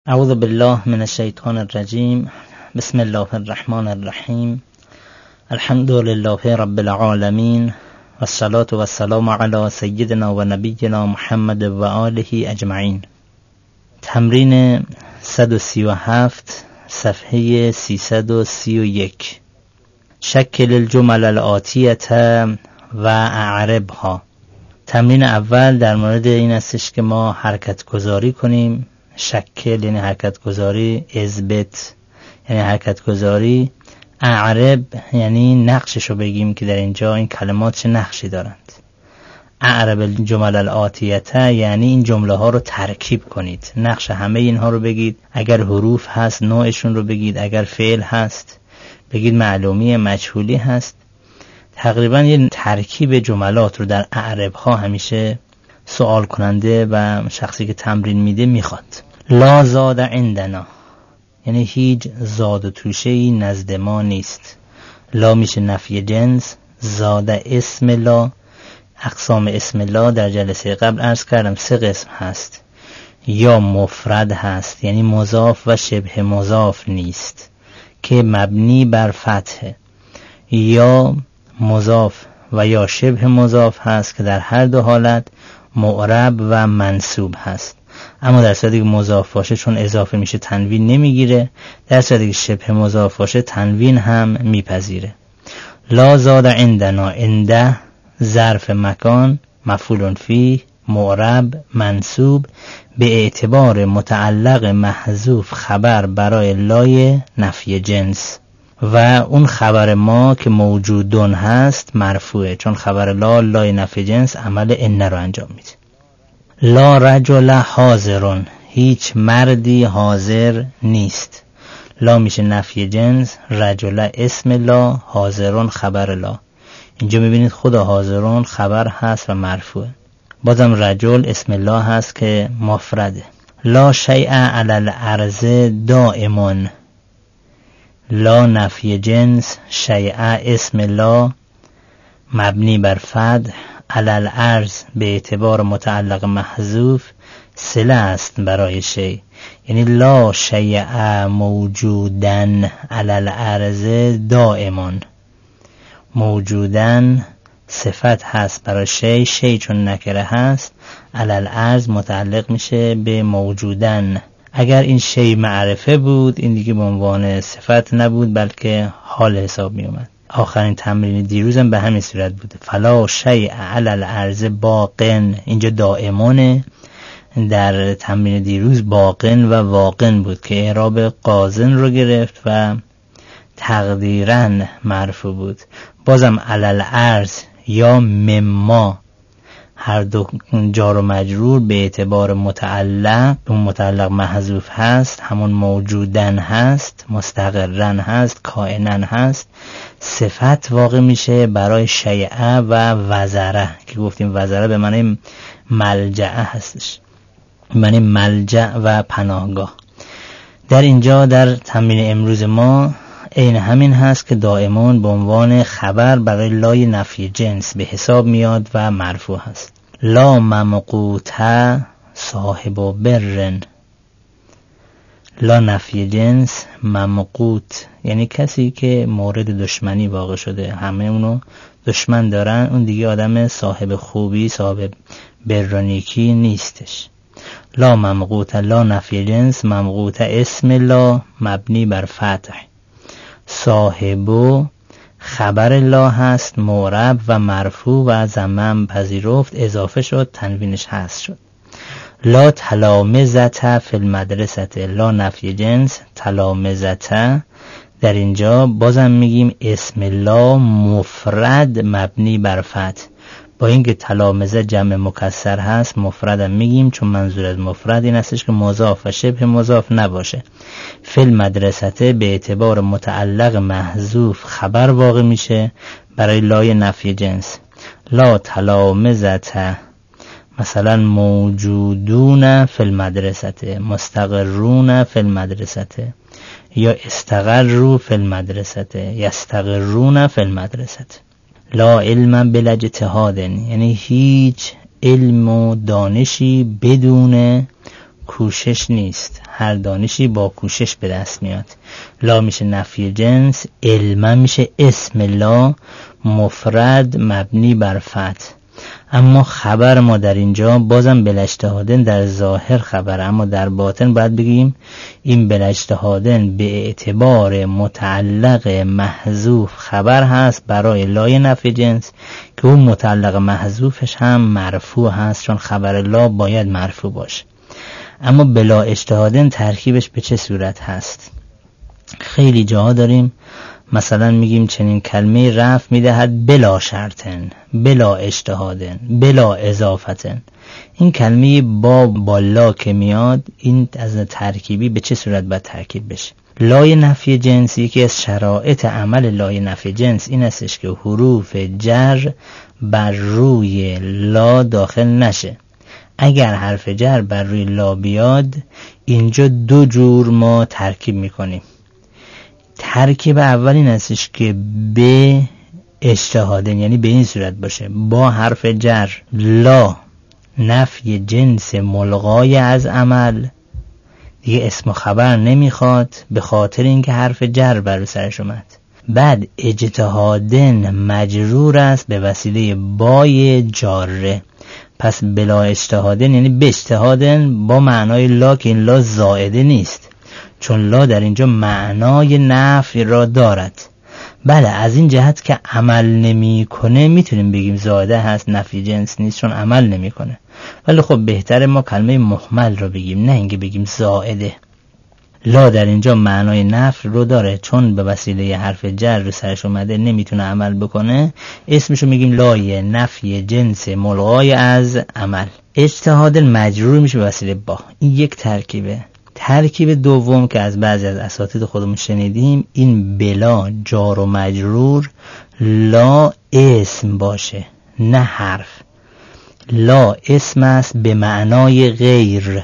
اعوذ بالله من الشیطان الرجیم. بسم الله الرحمن الرحیم. الحمد لله رب العالمین والصلاة والسلام علی سیدنا و نبینا محمد و آله اجمعین. تمرین 137 صفحه 331. شکل الجمل الآتیه و اعربها. تمرین اول در مورد این استش که ما حرکت گذاری کنیم. شکل یعنی حرکت گذاری، اثبت یعنی حرکت گذاری، اعرب یعنی نقششو بگیم که در اینجا این کلمات چه نقشی دارند. اعرب الجمل الآتیه یعنی این جمله ها رو ترکیب کنید، نقش همه اینها رو بگید. اگر حروف هست نوعشون رو بگید، اگر فعل هست بگید معلومی مجهولی هست. تقریبا یه ترکیب جملات رو در اعرب ها همیشه سوال کننده و شخصی که تمرین میده میخواد. لا زاد عندنا یعنی هیچ زاد و توشه‌ای نزد ما نیست. لا میشه نفی جنس، زاد اسم لا. اقسام اسم لا در جلسه قبل عرض کردم 3 قسم هست. یا مفرد هست یعنی مضاف و شبه مضاف نیست که مبنی بر فتحه، یا مضاف و یا شبه مضاف هست که در هر دو حالت معرب و منصوب هست. اما در صورتی که مضاف باشه چون اضافه میشه تنوین نمیگیره، در صورتی که شبه مضاف باشه تنوین هم میپذیره. لا زاد عندنا، عنده ظرف مکان، مفعول فیه، معرب منصوب، به اعتبار متعلق محذوف خبر برای لای نفی جنس، و اون خبر ما که موجودون هست مرفوعه چون خبر لای نفی جنس عمل ان رو انجام میده. لا رجل حاضرون، هیچ مردی حاضر نیست. لا میشه نفی جنس، رجل اسم لا، حاضرون خبر لا. اینجا میبینید خدا حاضرون خبر هست و مرفوعه. بازم رجل اسم لا هست که مفرده. لا شیء علی الارض دائمون، لا نفی جنس، شیء اسم لا مبنی بر فتح، علی الارض به اعتبار متعلق محذوف صله است برای شیء، یعنی لا شیء موجودن علی الارض دائمون. موجودن صفت هست برای شیء چون نکره هست، علی الارض متعلق میشه به موجودن. اگر این شیء معرفه بود این دیگه به عنوان صفت نبود بلکه حال حساب می اومد. آخرین تمرین دیروزم به همین صورت بوده. فلا شیء علی الارض باقن، اینجا دائمونه. در تمرین دیروز باقن و واقن بود که اعراب قازن رو گرفت و تقدیراً مرفوع بود. بازم علی الارض یا مما، هر دو جار و مجرور به اعتبار متعلق، اون متعلق محذوف هست، همون موجودن هست، مستقرن هست، کائنن هست. صفت واقع میشه برای شیعه و وزره که گفتیم وزره به معنی ملجع هستش، به معنی ملجع و پناهگاه. در اینجا در تمرین امروز ما این همین هست که دائمون به عنوان خبر برای لای نفی جنس به حساب میاد و مرفوع هست. لا ممقوته صاحب برن، لا نفی جنس، ممقوت یعنی کسی که مورد دشمنی واقع شده، همه اونو دشمن دارن، اون دیگه آدم صاحب خوبی، صاحب برانیکی نیستش. لا ممقوته، لا نفی جنس، ممقوته اسم لا مبنی بر فتح، صاحبو خبر لا هست، معرب و مرفوع و ضمم پذیرفت، اضافه شد، تنوینش هست شد. لا تلامذة فی المدرسه، لا نفی جنس، تلامذة در اینجا بازم میگیم اسم لا مفرد مبنی بر فتح، با اینکه تلامذه جمع مکسر هست مفردم میگیم چون منظور از مفرد این هستش که مضاف و شبه مضاف نباشه. فی المدرسه به اعتبار متعلق محذوف خبر واقع میشه برای لای نفی جنس. لا تلامذة مثلا موجودون فی المدرسه، مستقرون فی المدرسه، یا استقروا فی المدرسه، یستقرون فی المدرسه. لا علم بلا اجتهاد یعنی هیچ علم و دانشی بدون کوشش نیست، هر دانشی با کوشش به دست میاد. لا میشه نفی جنس، علم میشه اسم لا مفرد مبنی بر فتح. اما خبر ما در اینجا بازم بلاجتهادن در ظاهر خبر، اما در باطن باید بگیم این بلاجتهادن به اعتبار متعلق محذوف خبر هست برای لای نفی جنس که اون متعلق محذوفش هم مرفوع هست، چون خبر لا باید مرفوع باشه. اما بلا اجتهادن ترکیبش به چه صورت هست؟ خیلی جاها داریم مثلا میگیم چنین کلمه رفع میدهد بلا شرطن، بلا اجتهادن، بلا اضافتن. این کلمه با لا که میاد، این از ترکیبی به چه صورت باید ترکیب بشه؟ لای نفی جنس، یکی از شرایط عمل لای نفی جنس این استش که حروف جر بر روی لا داخل نشه. اگر حرف جر بر روی لا بیاد، اینجا دو جور ما ترکیب میکنیم. ترکیب اول این هستش که به اجتهادن، یعنی به این صورت باشه با حرف جر لا نفی جنس ملغای از عمل، دیگه اسم و خبر نمیخواد به خاطر اینکه حرف جر بر سرش اومد. بعد اجتهادن مجرور است به وسیله بای جاره، پس بلا اجتهادن یعنی به اجتهادن با معنای لا که این لا زائده نیست، چون لا در اینجا معنای نفی را دارد. بله، از این جهت که عمل نمی کنه میتونیم بگیم زائده هست، نفی جنس نیست چون عمل نمی کنه. ولی خب بهتره ما کلمه مهمل رو بگیم، نه اینکه بگیم زائده. لا در اینجا معنای نفی رو داره، چون به وسیله حرف جر رو سرش اومده نمیتونه عمل بکنه، اسمشو میگیم لای نفی جنس ملغای از عمل. اجتهاد مجرور میشه به وسیله با. این یک ترکیبه. ترکیب دوم که از بعضی از اساتید خودمون شنیدیم، این بلا جار و مجرور لا اسم باشه نه حرف. لا اسم است به معنای غیر،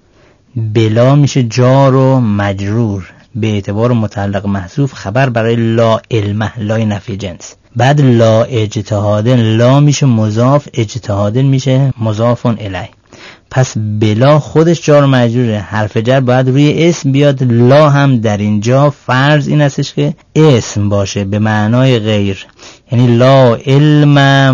بلا میشه جار و مجرور به اعتبار متعلق محذوف خبر برای لا علمه، لای نفی جنس. بعد لا اجتهادن، لا میشه مضاف، اجتهادن میشه مضافون الیه. پس بلا خودش جار و مجروره، حرف جر باید روی اسم بیاد. لا هم در اینجا فرض این هستش که اسم باشه به معنای غیر، یعنی لا علم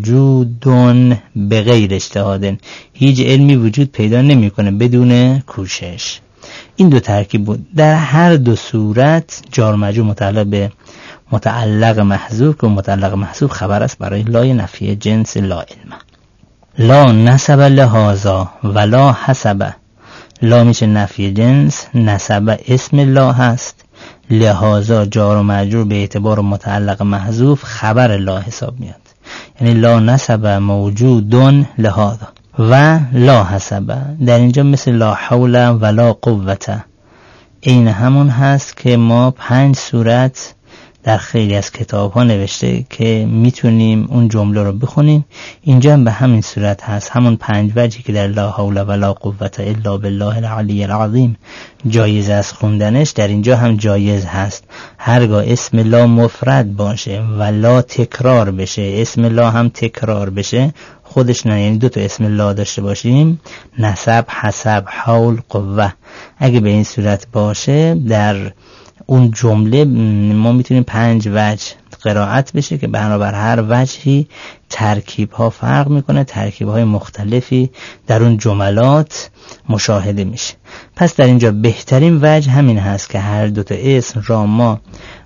موجودون به غیر اجتهادن، هیچ علمی وجود پیدا نمیکنه بدون کوشش. این دو ترکیب بود. در هر دو صورت جار و مجرور متعلق به متعلق محذوف که متعلق محذوف خبر است برای لای نفی جنس لا علم. لا نسب لهذا ولا حسب. لا میشه نفی جنس، نسب اسم لا هست، لهذا جار و مجرور به اعتبار متعلق محذوف خبر لا حساب میاد، یعنی لا نسب موجودون لهذا. و لا حسب در اینجا مثل لا حول ولا قوة، این همون هست که ما 5 صورت در خیلی از کتاب ها نوشته که میتونیم اون جمله رو بخونیم. اینجا هم به همین صورت هست، همون 5 وجهی که در لا حول ولا قوة الا بالله العلی العظیم جایز است خوندنش، در اینجا هم جایز هست. هرگاه اسم لا مفرد باشه و لا تکرار بشه، اسم لا هم تکرار بشه، خودش نه، یعنی 2 تا اسم لا داشته باشیم، نسب، حسب، حول، قوه، اگه به این صورت باشه در اون جمله ما میتونیم 5 وجه قرائت بشه که بنابر هر وجهی ترکیب ها فرق میکنه، ترکیب های مختلفی در اون جملات مشاهده میشه. پس در اینجا بهترین وجه همین هست که هر 2 تا اسم را ما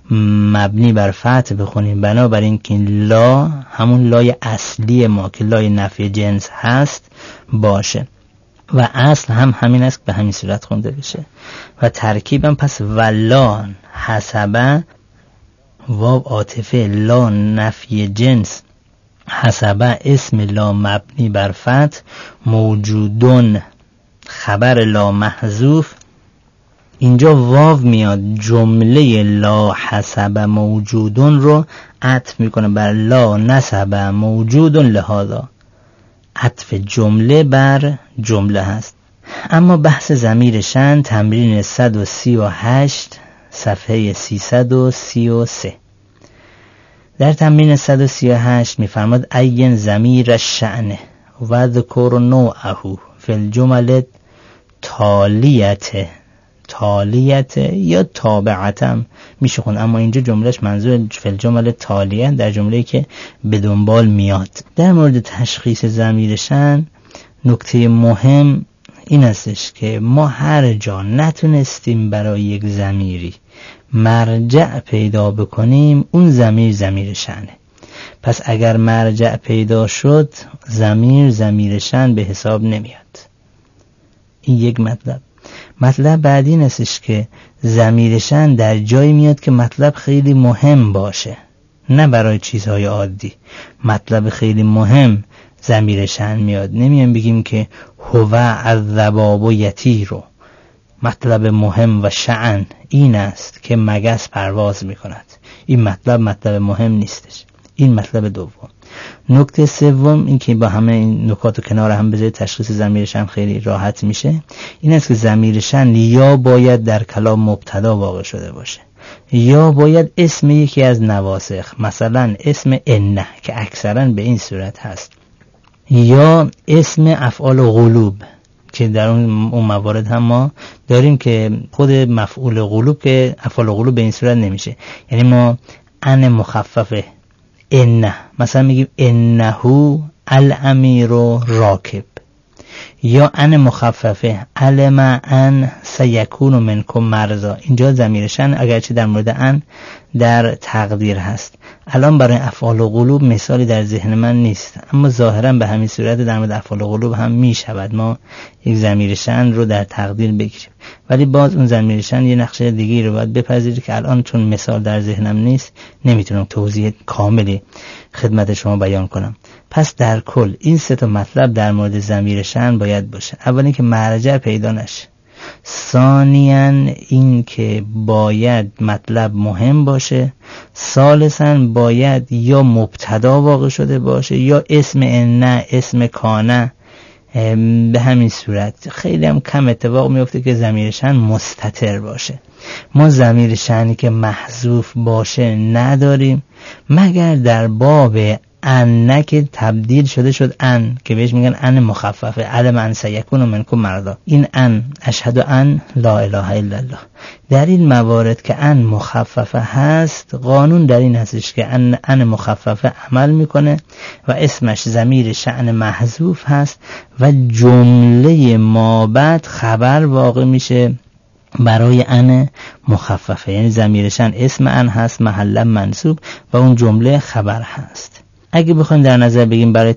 مبنی بر فتح بخونیم، بنابراین که لا همون لای اصلی ما که لای نفی جنس هست باشه و اصل هم همین است که به همین صورت خونده بشه. و ترکیبم پس ولا حسبه، واو عاطفه، لا نفی جنس، حسبه اسم لا مبنی بر فتح، موجودون خبر لا محذوف. اینجا واو میاد جمله لا حسب موجودون رو عطف میکنه بر لا نسب موجودون لهذا، عطف جمله بر جمله هست. اما بحث ضمیر شأن تمرین 138 صفحه 333. در تمرین 138 میفرماد عین ضمیر شأن و ذکر نوعه فی الجمل تالیت یا تابعتم میشه خون، اما اینجا جملهش منظور فعل جمله تالیه در جمله‌ای که به دنبال میاد. در مورد تشخیص ضمیر شأن نکته مهم این استش که ما هر جا نتونستیم برای یک ضمیری مرجع پیدا بکنیم اون ضمیر شأنه. پس اگر مرجع پیدا شد ضمیر شأن به حساب نمیاد. این یک مطلب بعدی این استش که ضمیر شأن در جایی میاد که مطلب خیلی مهم باشه، نه برای چیزهای عادی. مطلب خیلی مهم ضمیر شأن میاد. نمیان بگیم که هو الذباب یطیر، مطلب مهم و شأن این است که مگس پرواز میکند. این مطلب مهم نیستش. این مطلب دوم. نکته سوم این که با همه این نکات رو کنار هم بذارید تشخیص ضمیر شأن خیلی راحت میشه. این است که ضمیر شأن یا باید در کلام مبتدا واقع شده باشه یا باید اسم یکی از نواسخ، مثلا اسم انه که اکثرا به این صورت هست، یا اسم افعال غلوب که در اون موارد هم ما داریم که خود مفعول غلوب که افعال غلوب به این صورت نمیشه. یعنی ما ان مخففه انه مثلا میگیم انه الامیر راکب، یا ان مخففه علم ان سیکون منکم مرضا. اینجا ضمیر شأن اگرچه در مورد ان در تقدیر هست. الان برای افعال قلوب مثالی در ذهن من نیست، اما ظاهرا به همین صورت در مورد افعال قلوب هم می شود ما یک ضمیر شأن رو در تقدیر بگیریم. ولی باز اون ضمیر شأن یه نقشه دیگه رو باید بپذیرید که الان چون مثال در ذهنم نیست نمیتونم توضیح کاملی خدمت شما بیان کنم. پس در کل این سه تا مطلب در مورد ضمیر شأن باید باشه. اولی که مرجع پیدا نشه، ثانیاً این که باید مطلب مهم باشه، ثالثاً باید یا مبتدا واقع شده باشه یا اسم انه اسم کانه. به همین صورت خیلی هم کم اتفاق میفته که ضمیر شأن مستتر باشه. ما ضمیر شأنی که محذوف باشه نداریم مگر در باب ان که تبدیل شد ان که بهش میگن ان مخففه، علم ان سیکون منکم مرضا. این ان اشهد ان لا اله الا الله. در این موارد که ان مخففه هست قانون در این هستش که ان مخففه عمل میکنه و اسمش ضمیر شأن محذوف هست و جمله ما بعد خبر واقع میشه برای ان مخففه، یعنی ضمیر شأن اسم ان هست محلا منصوب و اون جمله خبر هست. اگه بخوایم در نظر بگیم برای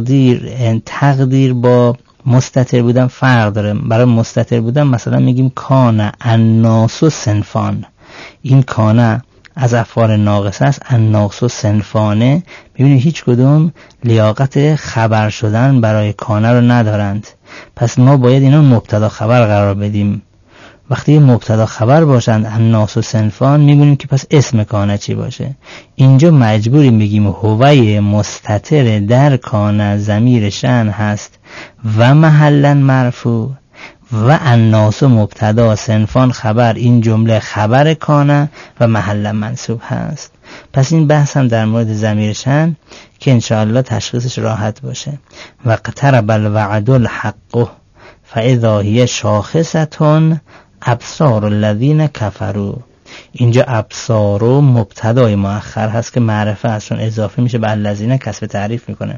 تقدیر با مستتر بودن فرق داره. برای مستتر بودن مثلا میگیم کان الناس صنفان. این کانه از افعال ناقصه است، الناس صنفانه. ببینید هیچ کدوم لیاقت خبر شدن برای کانه رو ندارند. پس ما باید اینا مبتدا خبر قرار بدیم. وقتی مبتدا خبر باشند الناس و صنفان میگونیم که پس اسم کانه چی باشه. اینجا مجبوریم بگیم هوی مستتر در کانه ضمیر شأن هست و محلا مرفوع و الناس مبتدا صنفان خبر. این جمله خبر کانه و محلا منصوب هست. پس این بحث هم در مورد ضمیر شأن که انشاءالله تشخیصش راحت باشه. و اقترب الوعد الحق فاذا هی شاخصة ابصار الذین کفروا. اینجا ابصار و مبتدای مؤخر هست که معرفه هست، چون اضافه میشه به الذین کسب تعریف میکنه.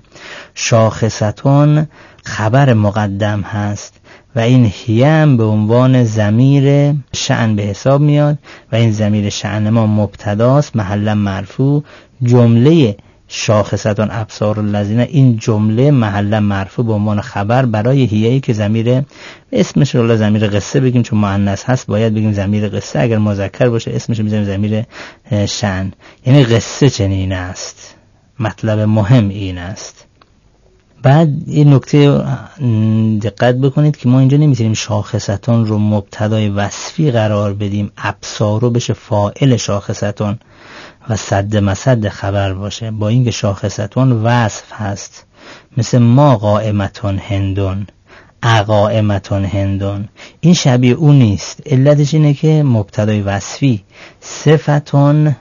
شاخصتون خبر مقدم هست و این هیم به عنوان ضمیر شأن به حساب میاد و این ضمیر شأن ما مبتداست محلا مرفوع. جمله شاخصتون ابصار الذین، این جمله محلا مرفوع به عنوان خبر برای هیه‌ای که ضمیر اسمش رو ضمیر قصه بگیم، چون مؤنث هست باید بگیم ضمیر قصه. اگر مذکر باشه اسمش رو میذاریم ضمیر شأن. یعنی قصه چنین است، مطلب مهم این است. بعد این نکته دقت بکنید که ما اینجا نمیتونیم شاخصتون رو مبتدای وصفی قرار بدیم، ابصار رو بشه فاعل شاخصتون و صد مسد خبر باشه، با اینکه شاخصتون وصف هست، مثل ما قائمتون هندون، اقائمتون هندون. این شبیه اون نیست. علتش اینه که مبتدای وصفی صفتون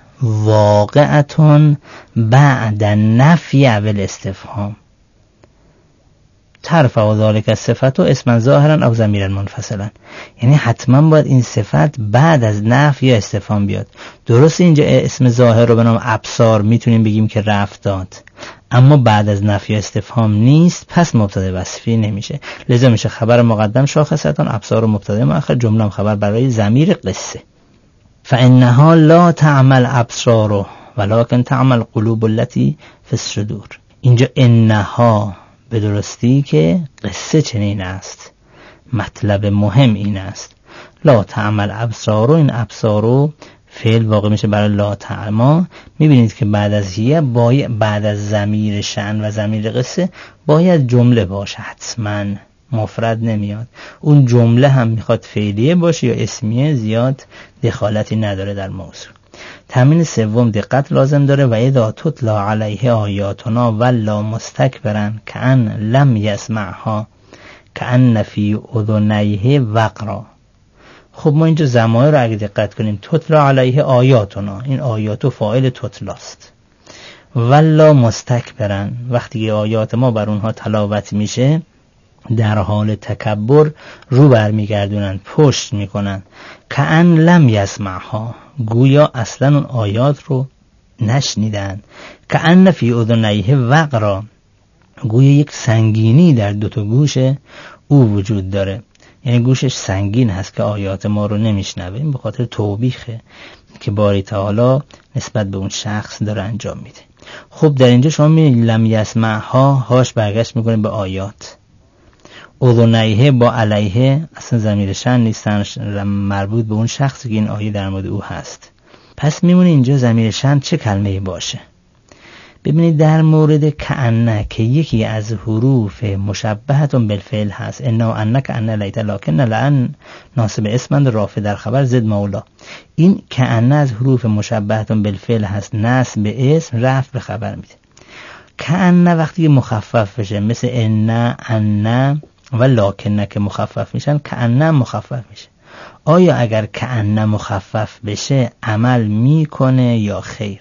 واقعتون بعد نفی اول استفهام. ترفع ذلك الصفت و اسما ظاهرا او ضمیرا منفصلا. یعنی حتما باید این صفت بعد از نفی یا استفهام بیاد. درست اینجا اسم ظاهر رو به نام ابصار میتونیم بگیم که رفع داد، اما بعد از نفی استفهام نیست، پس مبتدا وصفی نمیشه. لذا میشه خبر مقدم شاخصتان، ابصار و مبتدا مؤخر، جمله خبر برای ضمیر قصه. فانها لا تعمل ابصار ولكن تعمل قلوب التي في الصدور. اینجا انها به درستی که قصه چنین است، مطلب مهم این است. لا تعمل ابصار، این ابصار فعل واقع میشه برای لا تعما. میبینید که بعد از هیه بعد از ضمیر شأن و ضمیر قصه باید جمله باشه، حتما مفرد نمیاد. اون جمله هم میخواد فعلیه باشه یا اسمیه، زیاد دخالتی نداره در موضوع. تامین سوم دقت لازم داره. و اذا تتلا علیه آیاتنا ولا مستکبرا کأن لم یسمعها کأن فی اذنیه وقرا. خب ما اینجا ضمایر رو اگه دقت کنیم، تتلا علیه آیاتنا، این آیاتو فاعل تتلاست. ولا مستکبرا، وقتی که آیات ما بر اونها تلاوت میشه در حال تکبر رو برمیگردونن، پشت میکنن. کأن لم یسمعها، گویا اصلا اون آیات رو نشنیدن. کأن فی اذنیه وقرا، گویا یک سنگینی در دوتا گوش او وجود داره، یعنی گوشش سنگین هست که آیات ما رو نمیشنوه. این به خاطر توبیخه که باری تعالی نسبت به اون شخص داره انجام میده. خب در اینجا شما میبینید لم یسمعها، هاش برگشت میکنه به آیات. اذنیه با علیه اصلا ضمیر شأن نیستن، مربوط به اون شخصی که این آیه در مورد او هست. پس میمونه اینجا ضمیر شأن چه کلمه‌ای باشه. ببینید در مورد کأن که یکی از حروف مشبهتون بالفعل هست، انا انک ان لیت لکن لان ناصب اسمند رافع در خبر زد مولا. این کأن از حروف مشبهتون بالفعل هست، نصب به اسم، رفع به خبر میده. کأن وقتی مخفف بشه مثل ان و لکن که مخفف میشن، کأن مخفف میشه. آیا اگر کأن مخفف بشه عمل میکنه یا خیر؟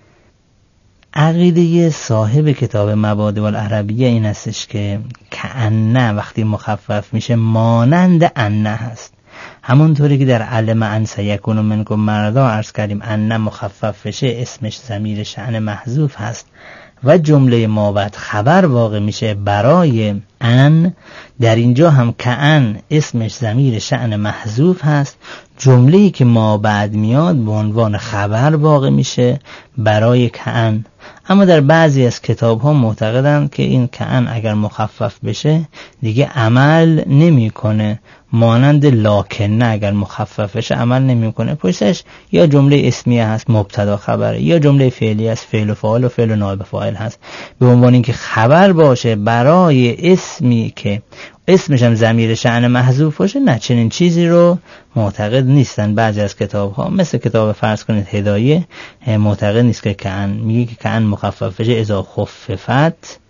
عقیده صاحب کتاب مبادئ العربیه این هستش که کأن وقتی مخفف میشه مانند ان هست. همونطوری که در علم ان سیکون منکم مرضا عرض کردیم، ان مخفف بشه اسمش ضمیر شأن محذوف هست و جمله ما بعد خبر واقع میشه برای ان. در اینجا هم کأن اسمش ضمیر شأن محذوف هست، جمله‌ای که ما بعد میاد به عنوان خبر واقع میشه برای کأن. اما در بعضی از کتاب ها معتقدند که این کأن اگر مخفف بشه دیگه عمل نمیکنه، مانند لکن اگر مخفف بشه عمل نمیکنه. پشتش یا جمله اسمیه هست مبتدا خبره، یا جمله فعلی هست فعل و فاعل و فعل و نائب فاعل هست، به عنوان اینکه خبر باشه برای اسمی که اسمش هم ضمیر شأن محذوف باشه. نه، چنین چیزی رو معتقد نیستن بعضی از کتاب ها. مثل کتاب فرض کنید هدایه معتقد نیست که کأن، میگه که کأن مخفف بشه اذا خففت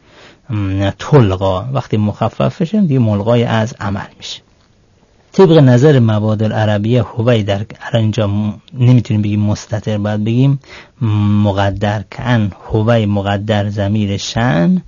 تلقا، وقتی مخفف بشه دیگه ملغای از عمل میشه. طبق نظر مبادئ العربیه هوی در اینجا نمیتونیم بگیم مستتر، باید بگیم مقدر. کأن هوی مقدر ضمیر شأن،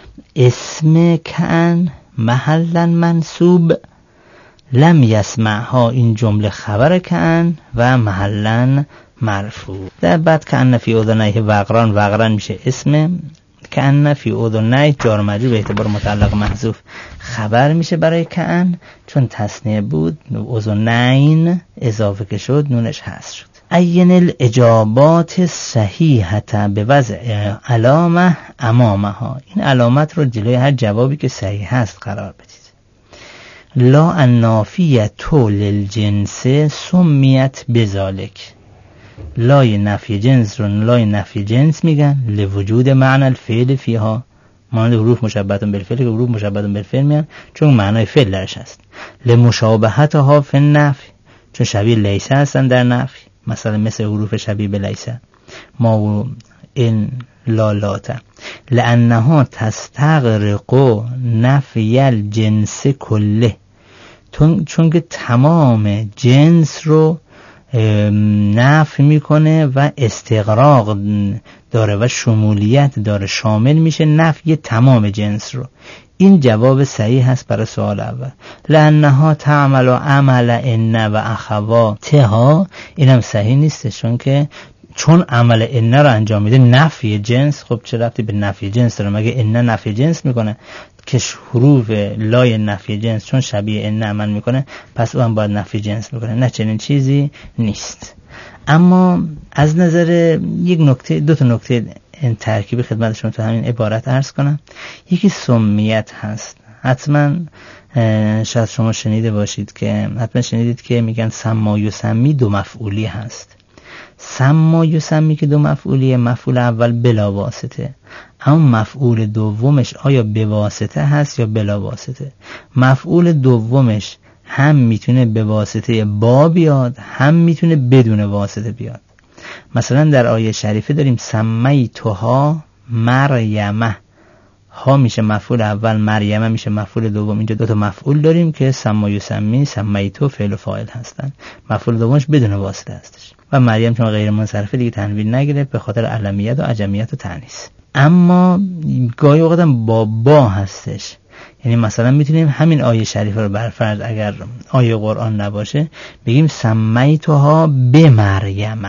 اسم کأن محلا منصوب، لم یسمعها این جمله خبر کأن و محلا مرفوع. در بعد کأن فی اذنیه وقران، وقران میشه اسم، کأن فی اذنیه جار مجرور به اعتبار متعلق محذوف خبر میشه برای کأن، چون تثنیه بود اذنین اضافه که شد نونش حذف شد. عین الاجابات صحیحه به وضع علامه امامها، این علامت رو جلوی هر جوابی که صحیح هست قرار بدید. لا النافیه للجنس سمیت بذالک، لای نفی جنس رو لای نفی جنس میگن لوجود معنی الفعل فیها، مانند حروف مشبهه بالفعل که حروف مشبهه بالفعل میان چون معنای فعل درش هست. لمشابهتها فی النفی، چون شبیه لیسه هستن در نفی، مثلا مثل حروف شبیه به لیسه ما و این لالاته. لانها تستغرق نفی الجنس کله، چون که تمام جنس رو نفی میکنه و استغراق داره و شمولیت داره، شامل میشه نفی تمام جنس رو. این جواب صحیح هست برای سوال اول. لانها تعمل عمل ان و اخواتها، اینم صحیح نیست، چون عمل ان رو انجام میده نفی جنس. خب چه ربطی به نفی جنس داره؟ مگه ان نفی جنس میکنه؟ که حروف لای نفی جنس چون شبیه ان عمل میکنه پس او هم باید نفی جنس میکنه. نه، چنین چیزی نیست. اما از نظر یک نکته، دو تا نکته این ترکیبی خدمتشون تو همین عبارت عرض کنم. یکی سمیت هست. حتما شاید شما شنیده باشید که میگن سما یسمی دو مفعولی هست. سما یسمی که دو مفعولیه، مفعول اول بلا واسطه، اما مفعول دومش آیا به واسطه هست یا بلا واسطه؟ مفعول دومش هم میتونه به واسطه با بیاد، هم میتونه بدون واسطه بیاد. مثلا در آیه شریفه داریم سمیتها مریمه، ها میشه مفعول اول، مریمه میشه مفعول دوم. اینجا دو تا مفعول داریم که سما یسمی، سمیتو فعل و فاعل هستن، مفعول دومش بدون واسطه هستش. و مریم چون غیر منصرفه دیگه تنوین نگیره به خاطر علمیت و عجمیت و تانیث. اما گاهی اوقات هم با هستش، یعنی مثلا میتونیم همین آیه شریفه رو برفرض اگر آیه قرآن نباشه بگیم سمیتها به مریمه،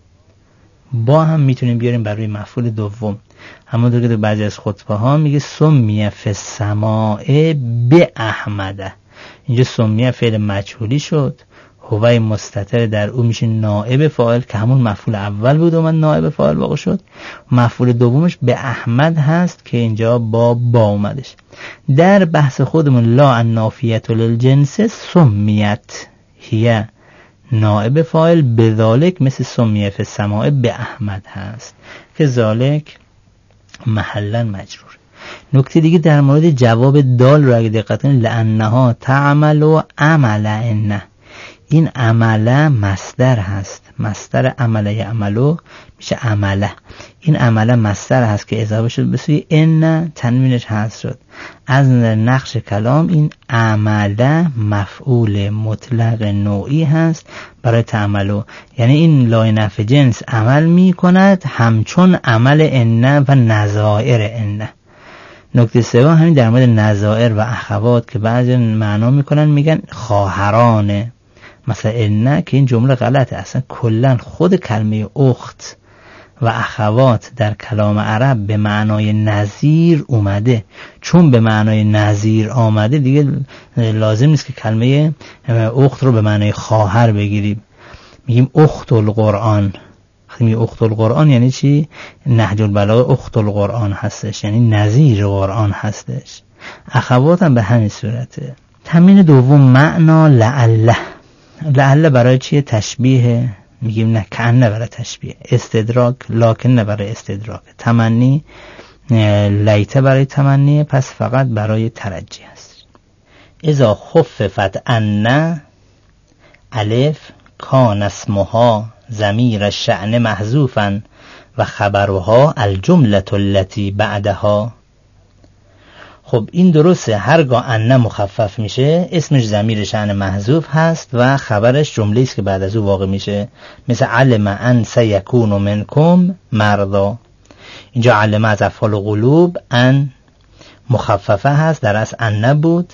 با هم میتونیم بیاریم برای مفعول دوم. همونطور که تو بعضی از خطبه ها میگه سمیه فی السماء به احمده، اینجا سمیه فعل مجهولی شد، هوای مستتر در او میشه نائب فاعل که همون مفعول اول بود و من نائب فاعل واقع شد. مفعول دومش به احمد هست که اینجا با اومدش. در بحث خودمون لا النافیه للجنس سمیت هی نائب فاعل به ذالک مثل سمیه فی السماء به احمد هست که ذالک محلا مجرور. نکته دیگه در مورد جواب دال رو اگه دقت کنید، لانها تعمل و عمل ان، این عمله مصدر هست، مصدر عمله یعملو میشه عمله. این عمله مصدر هست که اضافه شد به سوی ان، تنوینش حذف شد. از نقش کلام این عمله مفعول مطلق نوعی هست برای تعملو، یعنی این لای نفع جنس عمل می کند همچون عمل ان و نظائر ان. نکته سوم همین در مورد نظائر و اخوات که بعضی معنا میکنن میگن خواهرانه، مثلا ان، که این جمله غلطه. اصلا کلا خود کلمه اخت و اخوات در کلام عرب به معنای نظیر اومده. چون به معنای نظیر آمده دیگه لازم نیست که کلمه اخت رو به معنای خواهر بگیریم. میگیم اخت القرآن. میگیم اخت القرآن یعنی چی؟ نهج البلاغه اخت القرآن هستش، یعنی نظیر قرآن هستش. اخوات هم به همین صورته. تمرین دوم معنا لعله. لعله برای چیه؟ تشبیه. میگیم نه کأنه برای تشبیه. استدراک لکن برای استدراک. تمنی لیته برای تمنی، پس فقط برای ترجی است. اذا خففت ان الف کان اسمها ضمیر الشأن محذوفا و خبرها الجمله التي بعدها. خب این درسته، هرگاه ان مخفف میشه اسمش ضمیر شأن محذوف هست و خبرش جمله است که بعد از او واقع میشه، مثل علم ان سیکون منکم مرضا. اینجا علم از افعال قلوب، ان مخففه هست، در اصل ان بود،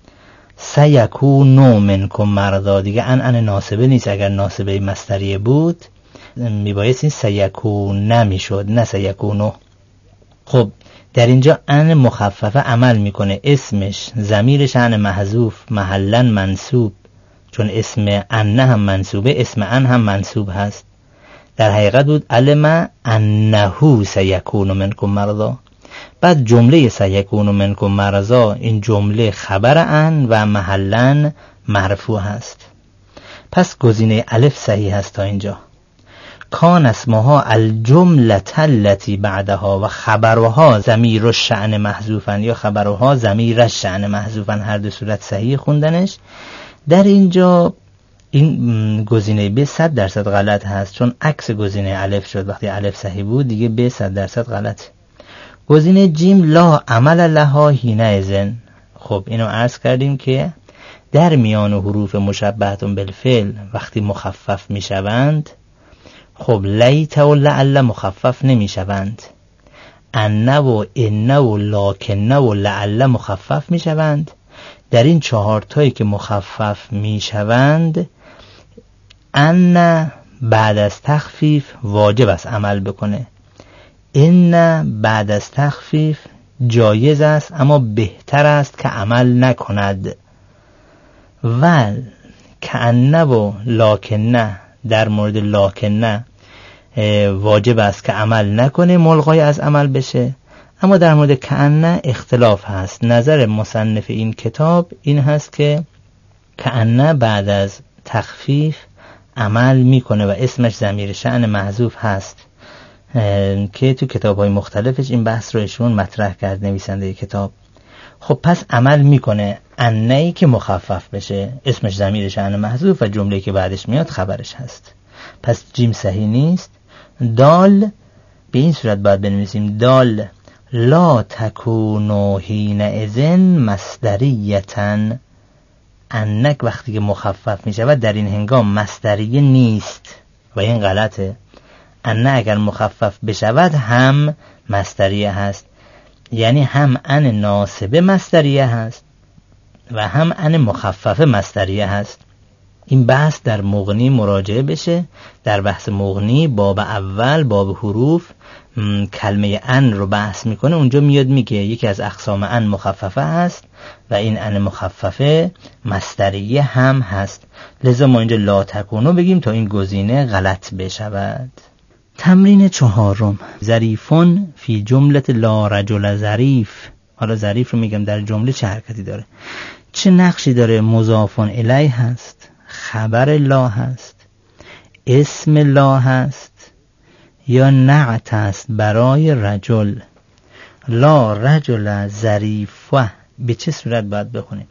سیکون منکم مرضا دیگه ان ناسبه نیست. اگر ناسبه مصدریه بود میبایست این سیکون نمیشد، نه سیکونو. خب در اینجا ان مخففه عمل میکنه، اسمش ضمیر شأن محذوف محلا منصوب، چون اسم ان هم منصوبه اسم ان هم منصوب هست. در حقیقت بود علم انه سیکون منکم مرضا. بعد جمله سیکون منکم مرضا، این جمله خبر ان و محلا مرفوع هست. پس گزینه الف صحیح هست تا اینجا. کان اسمها الجمله التي بعدها و خبرها ضمیر الشأن محذوفا یا خبرها ضمیر الشأن محذوفا، هر دو صورت صحیح خوندنش. در اینجا این گزینه ب 100% غلط هست، چون عکس گزینه الف شد. وقتی الف صحیح بود دیگه ب 100% غلط. گزینه جیم لا عمل لها حینئذ. خب اینو عرض کردیم که در میان حروف مشبهه بالفعل وقتی مخفف میشوند، خب لیت و لعل مخفف نمی شوند، ان و ان و لکن و لعل مخفف می شوند. در این 4 تایی که مخفف می شوند، ان بعد از تخفیف واجب است عمل بکنه، ان بعد از تخفیف جایز است اما بهتر است که عمل نکند. و کأن و لکن در مورد لکن واجب است که عمل نکنه، ملغای از عمل بشه. اما در مورد کأن اختلاف هست. نظر مصنف این کتاب این هست که کأن بعد از تخفیف عمل میکنه و اسمش ضمیر شأن محذوف هست که تو کتاب‌های مختلفش این بحث رو ایشون مطرح کرد، نویسنده کتاب. خب پس عمل میکنه انهی که مخفف بشه، اسمش ضمیر شأن محذوف و جمله‌ای که بعدش میاد خبرش هست. پس جیم صحیح نیست. دال به این صورت باید بنویسیم دال لا تکونو حینئذ مصدریةً. انک وقتی که مخفف می شود در این هنگام مصدریه نیست و این غلطه. ان اگر مخفف بشود هم مصدریه هست، یعنی هم ان ناصبه مصدریه هست و هم ان مخففه مصدریه هست. این بحث در مغنی مراجعه بشه. در بحث مغنی باب اول باب حروف کلمه ان رو بحث میکنه، اونجا میاد میگه یکی از اقسام ان مخففه هست و این ان مخففه مصدریه هم هست. لذا ما اینجا لا تکونو بگیم تا این گزینه غلط بشود. تمرین 4، ظریفون فی جمله لا رجل ظریف. حالا ظریف رو میگم در جمله چه حرکتی داره، چه نقشی داره؟ مضافون الیه هست، خبر لا هست، اسم لا هست یا نعت است برای رجل. لا رجل ظریفه به چه صورت باید بخونیم؟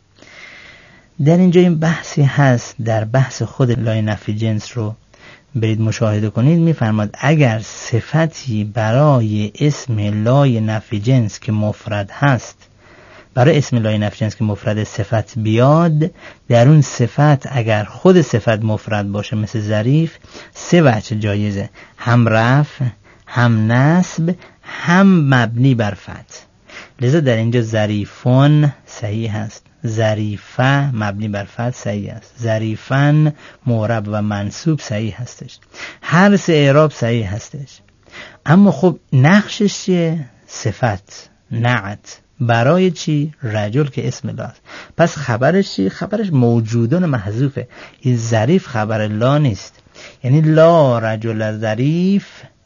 در اینجا این بحثی هست، در بحث خود لای نفی جنس رو برید مشاهده کنید. میفرماد اگر صفتی برای اسم لای نفی جنس که مفرد هست، برای اسم لای نفی جنس که مفرد صفت بیاد، در اون صفت اگر خود صفت مفرد باشه مثل ظریف، 3 وجه جایزه: هم رفع، هم نصب، هم مبنی بر فتح. لذا در اینجا ظریفون صحیح هست، ظریفه مبنی بر فتح صحیح است، ظریفن معرب و منصوب صحیح هستش، هر 3 اعراب صحیح هستش. اما خب نقشش چیه؟ صفت، نعت برای چی؟ رجل که اسم لا است. پس خبرش چی؟ خبرش موجودون محذوفه. این ظریف خبر لا نیست، یعنی لا رجل ظریف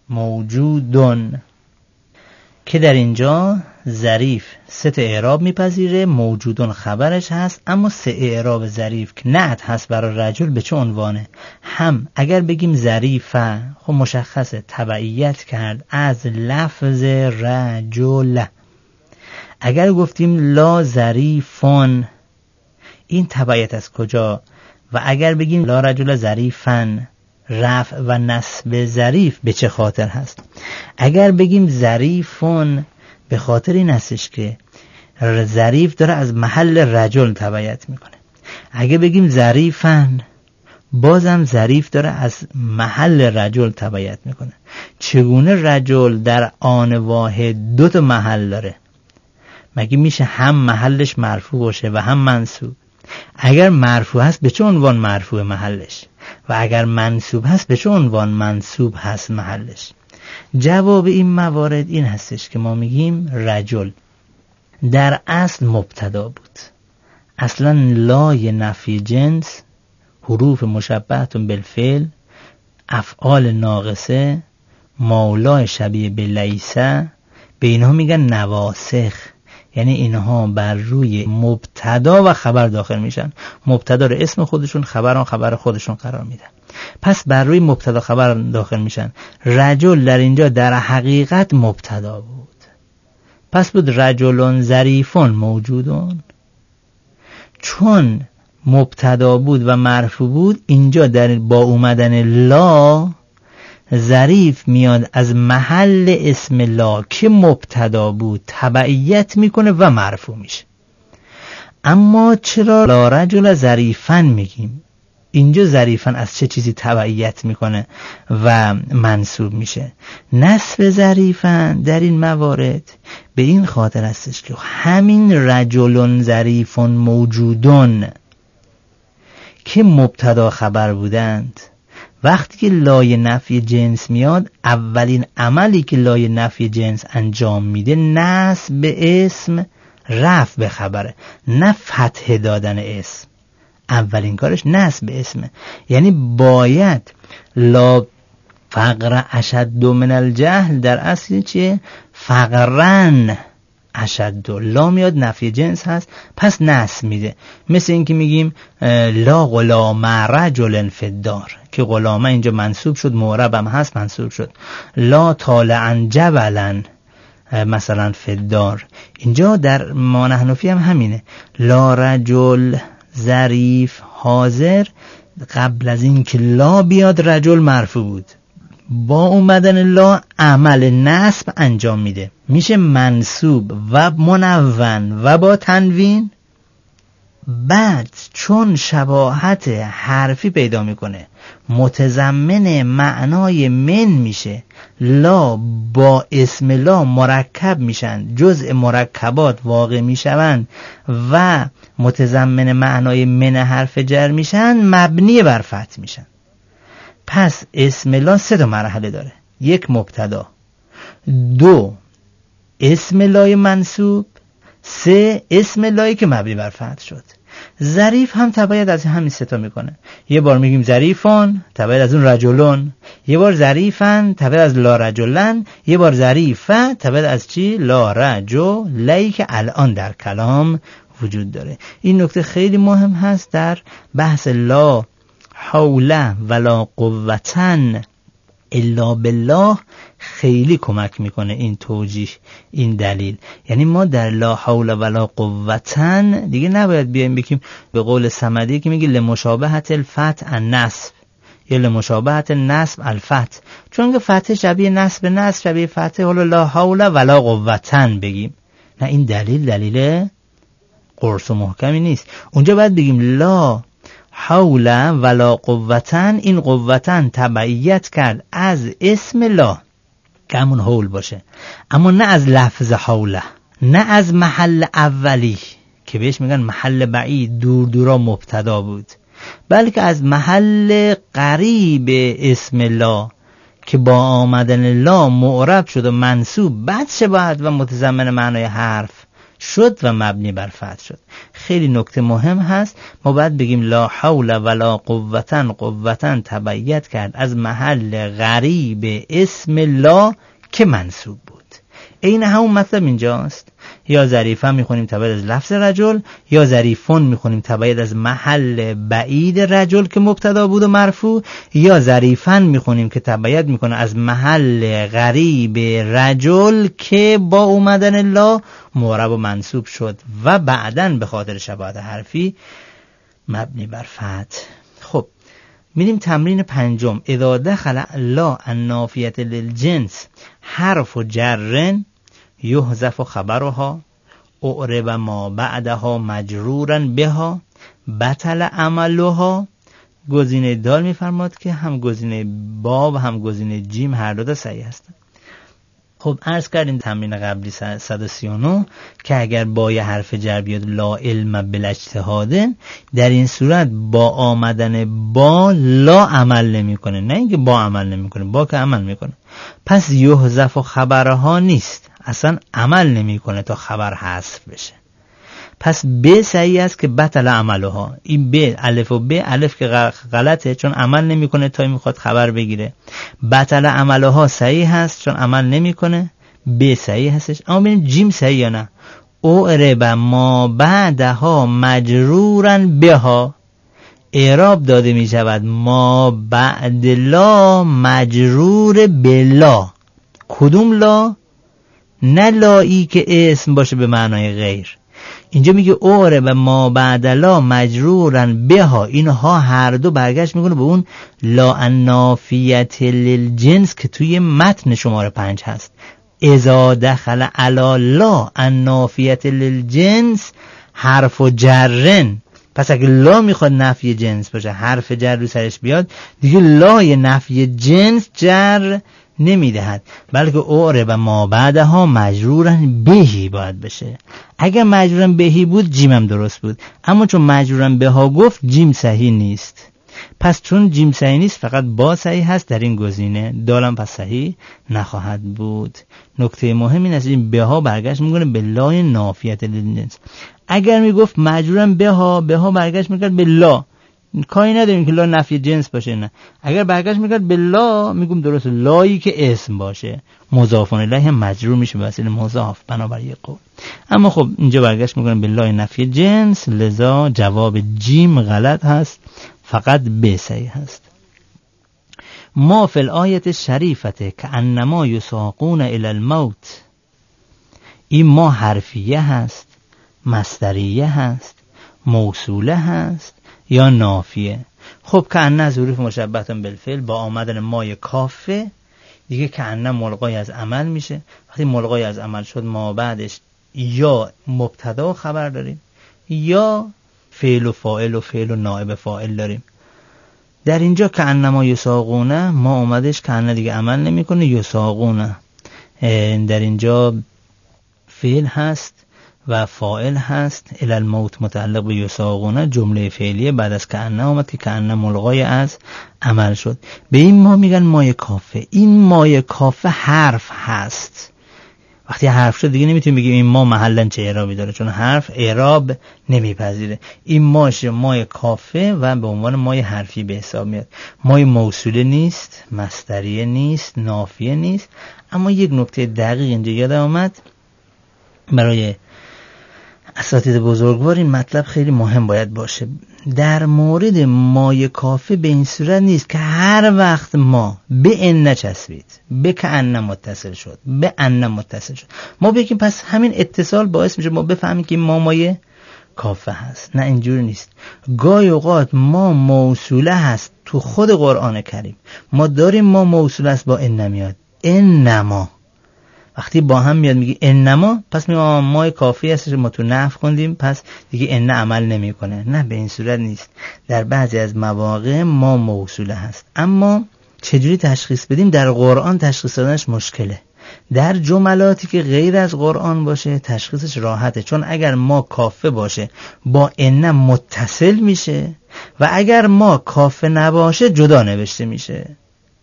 موجودون، که در اینجا ظریف 3 اعراب میپذیره، موجودون خبرش هست. اما 3 اعراب ظریف که نعت هست برای رجل به چه عنوانه؟ هم اگر بگیم ظریفه، خب مشخصه تبعیت کرد از لفظ رجل. اگر گفتیم لا ظریفون، این تبعیت از کجا؟ و اگر بگیم لا رجل ظریفن، رفع و نصب ظریف به چه خاطر هست؟ اگر بگیم ظریفون، به خاطر این هستش که ظریف داره از محل رجل تبعیت میکنه. اگر بگیم ظریفن، بازم ظریف داره از محل رجل تبعیت میکنه. چگونه رجل در آن واحد 2 تا محل داره؟ مگه میشه هم محلش مرفوع باشه و هم منصوب؟ اگر مرفوع هست به چه عنوان مرفوع محلش؟ و اگر منصوب هست به چه عنوان منصوب هست محلش؟ جواب این موارد این هستش که ما میگیم رجل در اصل مبتدا بود. اصلا لای نفی جنس، حروف مشبهتون بالفعل، افعال ناقصه، مولای شبیه به لیسه، به اینها میگن نواسخ. یعنی اینها بر روی مبتدا و خبر داخل میشن. مبتدا رو اسم خودشون، خبر خودشون قرار میدن. پس بر روی مبتدا خبر داخل میشن. رجل در اینجا در حقیقت مبتدا بود. پس بود رجلون ظریفون موجودون. چون مبتدا بود و مرفوع بود، اینجا در با اومدن لا ظریف میاد از محل اسم لا که مبتدا بود تبعیت میکنه و مرفوع میشه. اما چرا لا رجل ظریفن میگیم؟ اینجا ظریفاً از چه چیزی تبعیت میکنه و منصوب میشه؟ نصب ظریفاً در این موارد به این خاطر هستش که همین رجلون ظریفون موجودون که مبتدا خبر بودند، وقتی که لای نفی جنس میاد، اولین عملی که لای نفی جنس انجام میده نصب به اسم، رفع به خبره، نه فتح دادن اسم. اولین کارش نصب به اسمه. یعنی باید لا فقر اشد من الجهل در اصل چیه؟ فقرن اشد. لا میاد نفی جنس هست، پس نصب میده. مثل این که میگیم لا غلام رجل فی الدار، که غلامه اینجا منصوب شد، معرب هم هست منصوب شد. لا طالعا جبلا مثلا فی الدار، اینجا در ما نحن فی هم همینه. لا رجل ظریف حاضر، قبل از این که لا بیاد رجل مرفوع بود، با اومدن لا عمل نصب انجام میده، میشه منصوب و منون و با تنوین. بعد چون شباهت حرفی پیدا میکنه، متضمن معنای من میشه، لا با اسم لا مرکب میشن، جزء مرکبات واقع میشون و متضمن معنای من حرف جر میشن، مبنی بر فتح میشن. پس اسم لا 3 مرحله داره: 1 مبتدا، 2 اسم لای منصوب، 3 اسم لایی که مبنی بر فتح شد. ظریف هم تبعیت از همین 3 میکنه. یه بار میگیم ظریفان، تبعیت از اون رجلون. یه بار ظریفن، تبعیت از لا رجلن. یه بار ظریفه، تبعیت از چی؟ لا رجلی که الان در کلام وجود داره. این نکته خیلی مهم هست در بحث لا حول ولا قوتن الا بالله، خیلی کمک میکنه این توجیه، این دلیل. یعنی ما در لا حول ولا قوتن دیگه نباید بیایم بگیم به قول صمدی که میگه لمشابهت الفتح النصب یا لمشابهت نصب الفتح، چون که فتح شبیه نصب نصب شبیه فتح، حالا لا حول ولا قوتن بگیم. نه، این دلیل قرص و محکمی نیست. اونجا باید بگیم لا حول ولا قوتن، این قوتن تبعیت کرد از اسم لا که همون حول باشه، اما نه از لفظ حوله، نه از محل اولی که بهش میگن محل بعید، دور دورا مبتدا بود، بلکه از محل قریب اسم لا که با آمدن لا معرب شد و منصوب، بعد شباهت و متضمن معنای حرف شد و مبنی بر فتح شد. خیلی نکته مهم هست. ما باید بگیم لا حول ولا قوتن تبعیت کرد از محل غریب اسم لا که منصوب بود. این همون مطلب اینجاست. یا ظریفا میخونیم تبعیت از لفظ رجل، یا ظریفون میخونیم تبعیت از محل بعید رجل که مبتدا بود و مرفوع، یا ظریفا میخونیم که تبعیت میکنه از محل غریب رجل که با اومدن لا معرب و منصوب شد و بعدن به خاطر شباهت حرفی مبنی بر فتح. خب میریم تمرین 5. اذا دخل لا النافیه للجنس حرف جر یحذف خبرها اعرب ما بعدها مجرورا بها بطل عملها. گزینه دال میفرماد که هم گزینه با و هم گزینه جیم هر دو صحیح هستند. خب عرض کردیم تمرین قبلی 139 که اگر با یه حرف جر بیاد لا علم بلا اجتهاد، در این صورت با آمدن با لا عمل نمی کنه، نه اینکه با عمل نمی کنه، با که عمل میکنه. پس یحذف خبرها نیست، اصلا عمل نمی کنه تا خبر حذف بشه. پس ب صحیح است که بطل عملها. این ب الف و ب، الف که غلطه چون عمل نمی کنه تا میخواد خبر بگیره. بطل عملها صحیح هست چون عمل نمی کنه. ب صحیح هستش. اما ببینیم جیم صحیح یا نه. اعرب ما بعدها مجرورا بها، اعراب داده می شود ما بعد لا مجرور بلا. کدوم لا؟ نه لایی که اسم باشه به معنای غیر. اینجا میگه اعرب ما بعد لا مجرورا بها، اینها هر دو برگشت میکنه به اون لا النافیه للجنس که توی متن شماره 5 هست. اذا دخل علی لا النافیه للجنس حرف جرن پس اگه لا میخواد نفی جنس باشه، حرف جر رو سرش بیاد، دیگه لای نفی جنس جر نمیدهد، بلکه اعرب ما بعدها مجرورن بهی باید بشه. اگر مجرورن بهی بود جیمم درست بود، اما چون مجرورن بها گفت جیم صحیح نیست. پس چون جیم صحیح نیست فقط با صحیح هست در این گزینه، دالم پس صحیح نخواهد بود. نکته مهم این است این بها برگشت میکنه به لای نافیت للجنس. اگر میگفت مجرورن بها برگشت میکرد به لا، کاری نداریم که لا نفی جنس باشه. نه، اگر برگشت میکرد به لا میگم درست، لایی که اسم باشه مضاف الیه هم مجرور میشه به وسیله مضاف بنابر یک قول. اما خب اینجا برگشت میکنم به لای نفی جنس، لذا جواب جیم غلط هست، فقط ب صحیح هست. ما فی الآیت شریفته که انما یساقون الی الموت، این ما حرفیه هست، مصدریه هست، موصوله هست یا نافیه؟ خب که ان ظروف مشبهتون بالفعل، با آمدن مای کافه دیگه که ان ملغای از عمل میشه. وقتی ملغای از عمل شد ما بعدش یا مبتدا خبر داریم یا فعل و فاعل و فعل و نائب فاعل داریم. در اینجا که انما یساقونه ما اومدش که ان دیگه عمل نمیکنه، یساقونه در اینجا فعل هست و فاعل هست، الی الموت متعلق به یساقونه جمله فعلیه بعد از که ان اومد که ان ملغای از عمل شد. به این ما میگن مای کافه. این مای کافه حرف هست. وقتی حرف شد دیگه نمیتونیم بگیم این ما محلا چه اعرابی داره، چون حرف اعراب نمیپذیره. این ماشه مای کافه و به عنوان مای حرفی به حساب میاد. مای موصوله نیست، مصدریه نیست، نافیه نیست. اما یک نکته دقیق اینجا یادم آمد، برای اساتید بزرگوار این مطلب خیلی مهم باید باشه. در مورد مای کافه به این صورت نیست که هر وقت ما به ان نچسبید، به که ان متصل شد، به ان متصل شد، ما بگیم پس همین اتصال باعث میشه ما بفهمیم که ما مای کافه هست. نه، اینجوری نیست. گاهی اوقات ما موصوله هست تو خود قرآن کریم، ما داریم ما موصوله است با ان میاد، انما وقتی با هم میاد میگه انما، پس میگه ما کافی هستش، ما تو نحو خوندیم پس دیگه ان عمل نمیکنه. نه، به این صورت نیست. در بعضی از مواقع ما موصوله هست، اما چجوری تشخیص بدیم؟ در قرآن تشخیص دادنش مشکله. در جملاتی که غیر از قرآن باشه تشخیصش راحته، چون اگر ما کافه باشه با ان متصل میشه و اگر ما کافه نباشه جدا نوشته میشه.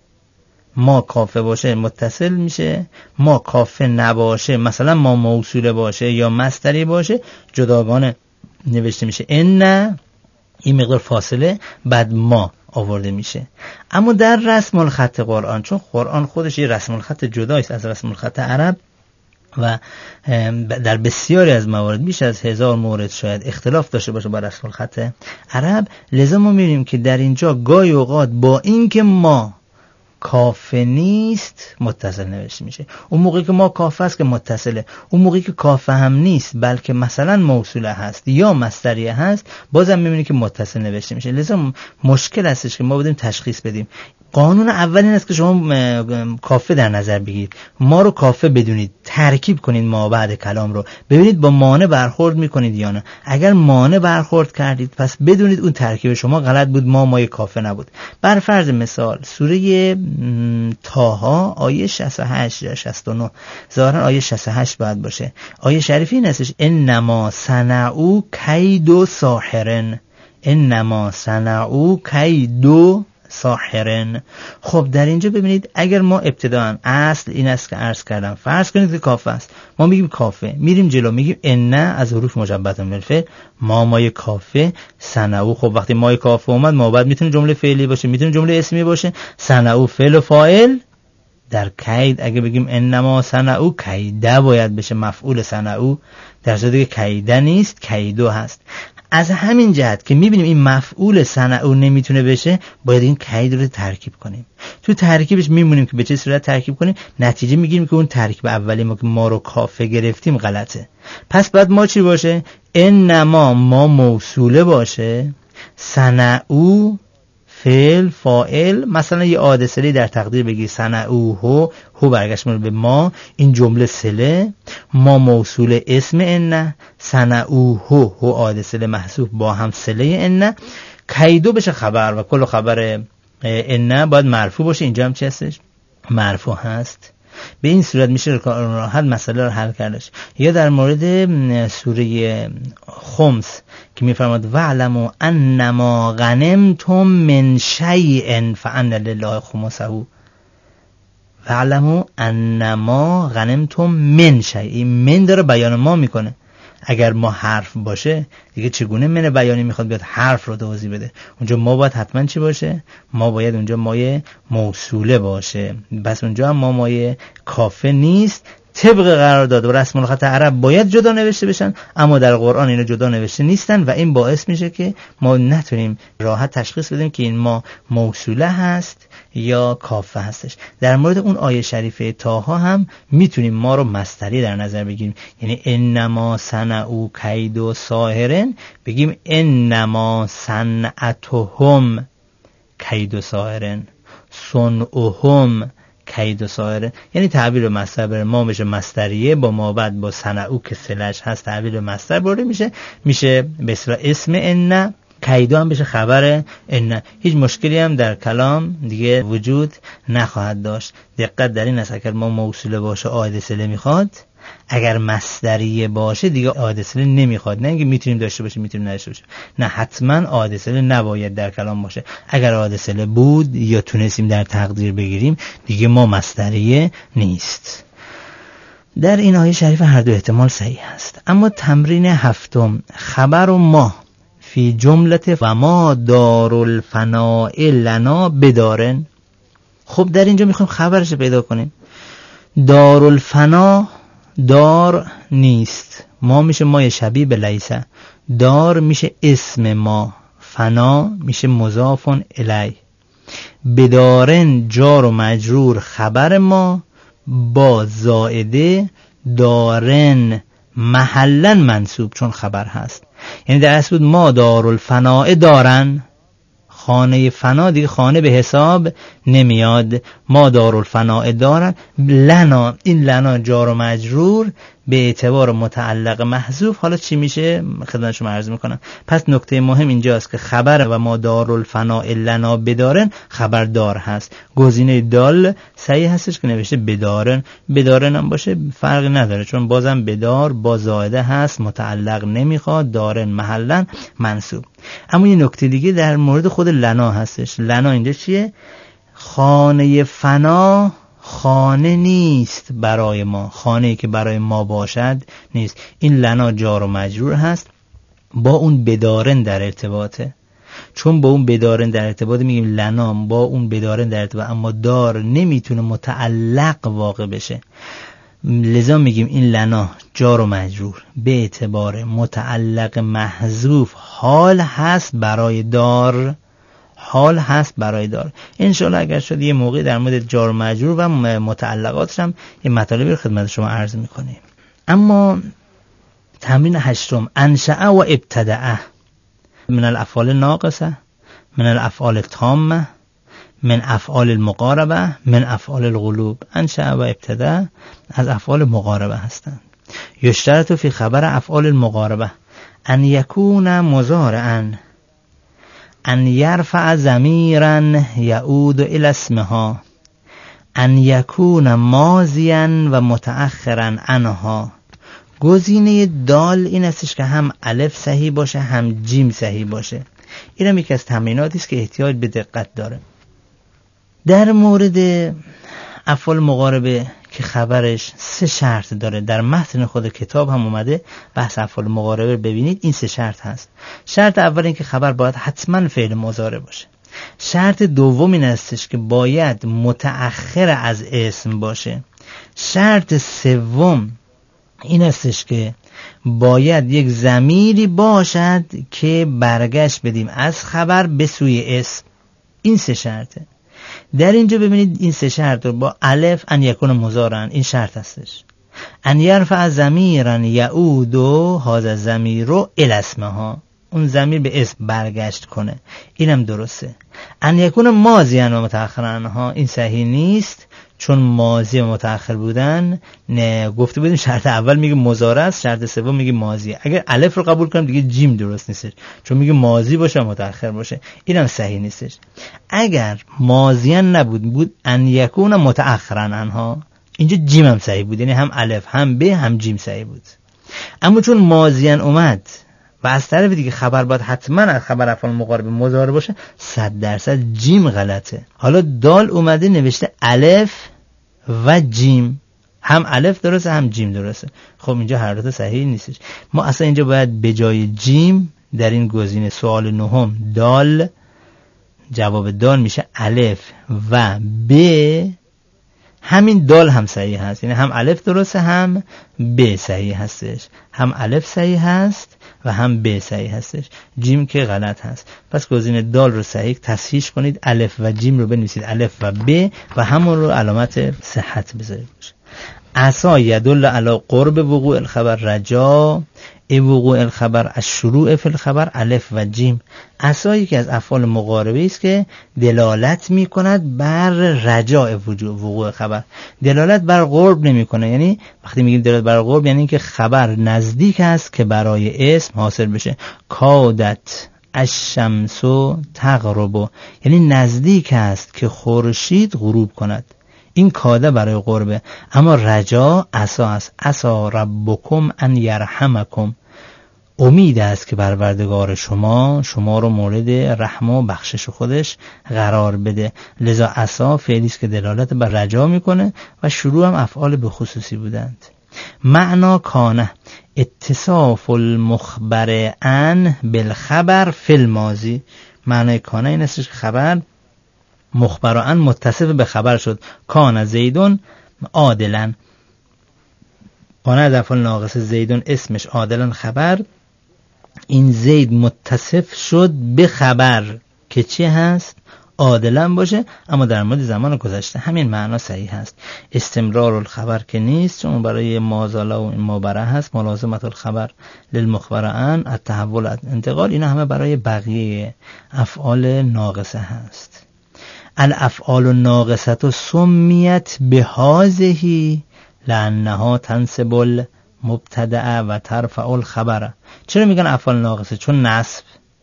ما کافه باشه متصل میشه، ما کافه نباشه مثلا ما موصوله باشه یا مصدری باشه جداگانه نوشته میشه. ان این مقدار فاصله بعد ما آورده میشه. اما در رسم الخط قرآن، چون قرآن خودش یه رسم الخط جدایست از رسم الخط عرب و در بسیاری از موارد بیش از 1000 مورد شاید اختلاف داشته باشه با رسم الخط عرب، لذا ما میبینیم که در اینجا گاهی اوقات با این که ما کافه نیست متصل نوشته میشه. اون موقعی که ما کافه است که متصله، اون موقعی که کافه هم نیست بلکه مثلا موصوله هست یا مصدریه هست بازم میبینی که متصل نوشته میشه. لذا مشکل هستش که ما بدیم تشخیص بدیم. قانون اول این است که شما کافه در نظر بگیرید، ما رو کافه بدونید، ترکیب کنید ما بعد کلام رو، ببینید با مانع برخورد میکنید یا نه. اگر مانع برخورد کردید پس بدونید اون ترکیب شما غلط بود، مای کافه نبود. بر فرض مثال سوره طه آیه 68 یا 69، ظاهرا آیه 68 باید باشه. آیه شریفی این هستش انما صنعوا کید ساحرن، انما صنعوا کید ساحرن. خب در اینجا ببینید اگر ما ابتداً اصل این است که عرض کردم، فرض کنید که کافه است، ما میگیم کافه، میریم جلو میگیم ان از حروف مشبهه بالفعل، مای کافه صنعوا. خب وقتی مای کافه اومد ما بعد میتونه جمله فعلی باشه، میتونه جمله اسمی باشه. صنعوا فعل و فاعل در کید، اگه بگیم انما صنعوا کیده باید بشه مفعول صنعوا، در صورتی که کیده نیست کیدو هست. از همین جهت که میبینیم این مفعول صنعوا نمیتونه بشه باید این کید رو ترکیب کنیم. تو ترکیبش میمونیم که به چه صورت ترکیب کنیم، نتیجه میگیریم که اون ترکیب اولی ما که ما رو کافه گرفتیم غلطه. پس بعد ما چی باشه؟ انما ما موصوله باشه، صنعوا فعل فاعل، مثلا یه عاد صله در تقدیر بگی صنعوه، هو برگشت به ما، این جمله صله، ما موصول اسم ان، صنعوه هو عاد صله محذوف با هم صله ان، کیدو بشه خبر و کل خبر ان باید مرفوع باشه. اینجا هم چی هستش؟ مرفوع هست. به این صورت میشه راحت مسئله رو حل کردش. یا در مورد سوره خمس که میفرماد وعلموا انما غنمتم من شیء فان لله خمسه، وعلموا انما غنمتم من شیء، من داره بیان ما میکنه. اگر ما حرف باشه دیگه چگونه من بیانی میخواد بیاد حرف رو توضیح بده؟ اونجا ما باید حتما چی باشه؟ ما باید اونجا مایه موصوله باشه، بس اونجا هم ما مایه کافه نیست. طبق قرارداد و رسم الخط عرب باید جدا نوشته بشن، اما در قرآن اینا جدا نوشته نیستن و این باعث میشه که ما نتونیم راحت تشخیص بدیم که این ما موصوله هست یا کافه هستش. در مورد اون آیه شریفه طه هم میتونیم ما رو مصدری در نظر بگیریم، یعنی انما صنعوا کید ساحرن، بگیم انما صنعتهم کید ساحرن، صنعهم کید ساحرن، یعنی تعبیر مصدر ما میشه مصدریه با ما بعد با صنعوا که صله‌اش هست تعبیر مصدر برده میشه به اصطلاح اسم ان، کیدو هم بشه خبر ان. هیچ مشکلی هم در کلام دیگه وجود نخواهد داشت. دقت در این است اگر ما موصوله باشه عاد صله میخواد، اگر مصدریه باشه دیگه عاد صله نمیخواد. نه اینکه میتونیم داشته باشیم میتونیم نداشته باشیم، نه حتما عاد صله نباید در کلام باشه. اگر عاد صله بود یا تونستیم در تقدیر بگیریم دیگه ما مصدریه نیست. در این آیه شریف هر دو احتمال صحیح است. اما تمرین هفتم، خبر و ما فی جملت و ما دار الفناء لنا بدارن. خب در اینجا میخوایم خبرش پیدا کنیم. دار الفنا دار نیست، ما میشه مای شبیه به لیسه، دار میشه اسم ما، فنا میشه مضافون الی، بدارن جار و مجرور خبر ما با زائده دارن محلا منصوب چون خبر هست. یعنی در اصل بود ما دار الفناء دارن، خانه فنا دیگه خانه به حساب نمیاد، ما دار الفناء دارن، لنا، این لنا جار و مجرور به اعتبار متعلق محذوف. حالا چی میشه خدمت شما عرض میکنم. پس نکته مهم اینجاست که خبر و ما دار الفناء لنا بدارن خبردار هست. گزینه دال صحیح هستش که نوشته بدارن، بدارن هم باشه فرقی نداره چون بازم بدار با زائده هست، متعلق نمیخواد، دارن محلا منصوب. اما یه نکته دیگه در مورد خود لنا هستش. لنا اینجا چیه؟ خانه فنا خانه نیست برای ما، خانه‌ای که برای ما باشد نیست. این لنا جار و مجرور هست با اون بدارن در ارتباطه، چون با اون بدارن در ارتباط میگیم لنا با اون بدارن در ارتباط، اما دار نمیتونه متعلق واقع بشه، لذا میگیم این لنا جار و مجرور به اعتبار متعلق محذوف حال هست برای دار، حال هست برای دار. انشالله اگر شد یه موقع در مورد جار و مجرور و متعلقاتش هم یه مطالبی رو خدمت شما عرض میکنیم. اما تمرین هشتم، انشأ و ابتدأ من الافعال ناقصه، من الافعال التامه، من افعال المقاربه، من افعال القلوب. انشأ و ابتدأ از افعال مقاربه هستند. یشترط فی خبر افعال المقاربه ان یکون مضارعا، ان یرفع ضمیرا یعود الی اسمها، ان یکون ماضیا و متأخرا عنها. گزینه دال این استش که هم الف صحیح باشه هم جیم صحیح باشه. این هم یکی از تمریناتی است که احتیاج به دقت داره. در مورد افعال مقاربه که خبرش 3 شرط داره، در متن خود کتاب هم اومده بحث افعال مقاربه رو ببینید. این 3 شرط هست. شرط اول این که خبر باید حتما فعل مضارع باشه. شرط دوم این استش که باید متأخر از اسم باشه. شرط سوم این استش که باید یک ضمیری باشد که برگشت بدیم از خبر به سوی اسم. این 3 شرطه. در اینجا ببینید این 3 شرط رو با الف ان یکون مضارعا این شرط هستش. ان یرفع ضمیرا یعود هذا الضمیر الی اسمها، اون ضمیر به اسم برگشت کنه، اینم درسته. ان یکون ماضیان و متأخرن ها این صحیح نیست، چون ماضی و متأخر بودن نه گفته بودیم شرط اول میگه مضارع است، شرط سوم میگه ماضی. اگر الف رو قبول کنیم دیگه جیم درست نیستش، چون میگه ماضی باشه و متأخر باشه، اینم صحیح نیستش. اگر ماضیان نبود بود ان یکون متأخرن انها، اینجا جیم هم صحیح بود، یعنی هم الف هم ب هم جیم صحیح بود. اما چون ماضیان اومد و از طرف دیگه خبر باید حتما از خبر افعال مقارب مضارع باشه، 100% جیم غلطه. حالا دال اومده نوشته الف و جیم، هم الف درسته هم جیم درسته. خب اینجا هر دو تا صحیح نیستش. ما اصلا اینجا باید به جای جیم در این گزینه سوال نهم دال، جواب دال میشه الف و ب. همین دال هم صحیح هست، یعنی هم الف درسته هم ب صحیح هستش، هم الف صحیح هست و هم ب صحیح هستش. جیم که غلط هست. پس گزینه دال رو صحیح تصحیح کنید، الف و جیم رو بنویسید الف و ب و همون رو علامت صحت بذارید. عسا یدل علی قرب وقوع الخبر رجا وقوع الخبر از شروع فی الخبر الف و جیم. عسا یکی از افعال مقاربه است که دلالت می کند بر رجاء وقوع خبر، دلالت بر قرب نمی کنه. یعنی وقتی میگیم دلالت بر قرب یعنی که خبر نزدیک است که برای اسم حاصل بشه. کادت الشمس تغرب، یعنی نزدیک است که خورشید غروب کند. این کاده برای قربه. اما رجا عسا است. عسا ربکم ان یرحمکم، امید است که پروردگار شما رو مورد رحم و بخشش خودش قرار بده. لذا عسا فعلی است که دلالت بر رجا میکنه و شروع هم افعال به خصوصی بودند. معنا کانه اتصاف المخبر ان بالخبر فی الماضی. معنای کانه این است که خبر مخبر ان متصف به خبر شد. کان زیدون عادلن، کان از افعال ناقصه، زیدون اسمش، عادلن خبر. این زید متصف شد به خبر که چی هست؟ عادلن باشه، اما در مورد زمان گذشته. همین معنا صحیح هست. استمرار الخبر که نیست، چون برای مازالا و مابره هست. ملازمت الخبر للمخبر ان التحول انتقال، اینا همه برای بقیه افعال ناقصه هست. الافعال الناقصه سمیت بهذه لانها تنصب المبتدأ و ترفع الخبر. چرا میگن افعال ناقصه؟ چون نصب